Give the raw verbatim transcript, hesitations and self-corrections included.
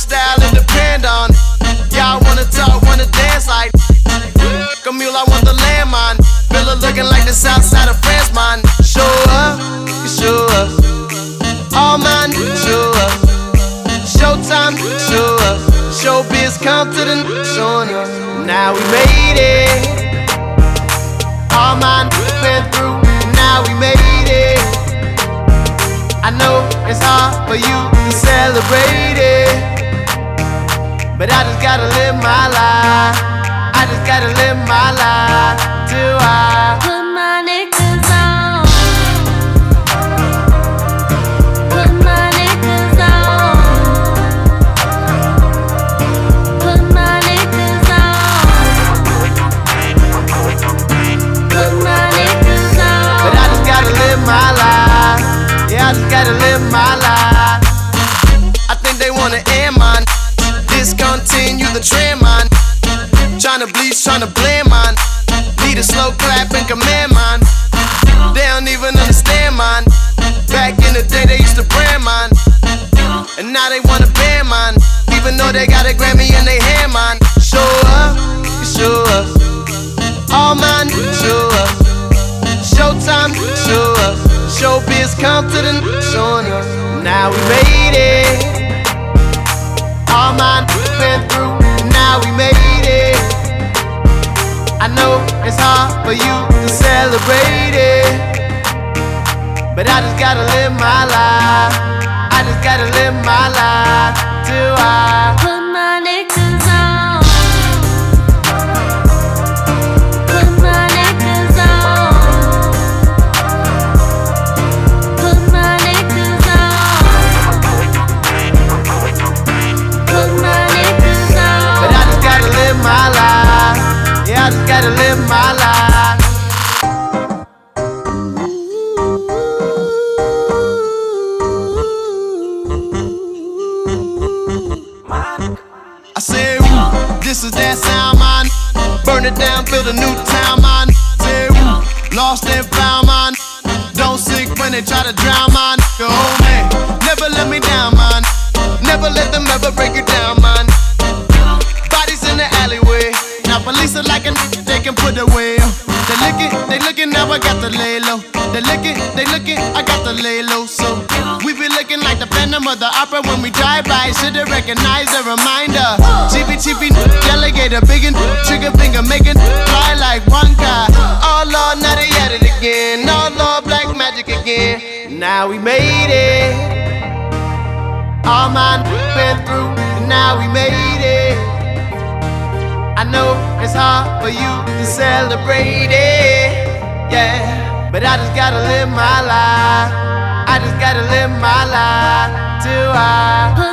style and depend on it. Y'all wanna talk, wanna dance like Camille, I want the landmine. Villa looking like the south side of France, man. Show up, show up. All mine, show up. Showtime, show up. Showbiz come to the showing us. Now we made it. All mine been through, now we made it. I know it's hard for you to celebrate it, but I just gotta live my life. I just gotta live my life till I put my niggas on. Put my niggas on. Put my niggas on. Put my niggas on. But I just gotta live my life. Yeah, I just gotta live my life. I think they wanna end mine. Discontinue the trend, man. Tryna bleach, tryna blend, man. Need a slow clap and command, man. They don't even understand, man. Back in the day, they used to brand, man. And now they wanna ban, man. Even though they got a Grammy in their hand, man. Show up, show up. All mine, show up. Showtime, show up. Showbiz come to the showing us. Now we made it. All mine been through, now we made it. I know it's hard for you to celebrate it, but I just gotta live my life. I just gotta live my life till I put my niggas on. Put my niggas on. Put my niggas on. Put my niggas on. But I just gotta live my life. Yeah, I just gotta live my life. I say, ooh, this is that sound, man. Burn it down, build a new town, man. Say, ooh, lost and found, man. Don't sink when they try to drown, man. Go home, man. Never let me down, man. Never let them ever break you down, man. Bodies in the alleyway. Now police are like a n- they can put away. They looking, they looking, now I got to lay low. They looking, they looking, I got to lay low. So we be looking like the Phantom of the Opera when we drive by. Should've recognized the reminder. Chippy chippy, delegator, biggin', trigger finger making, fly like one guy. Oh Lord, now they at it again. Oh Lord, black magic again. Now we made it. All mine been through, and now we made it. I know it's hard for you to celebrate it, yeah, but I just gotta live my life. I just gotta live my life till I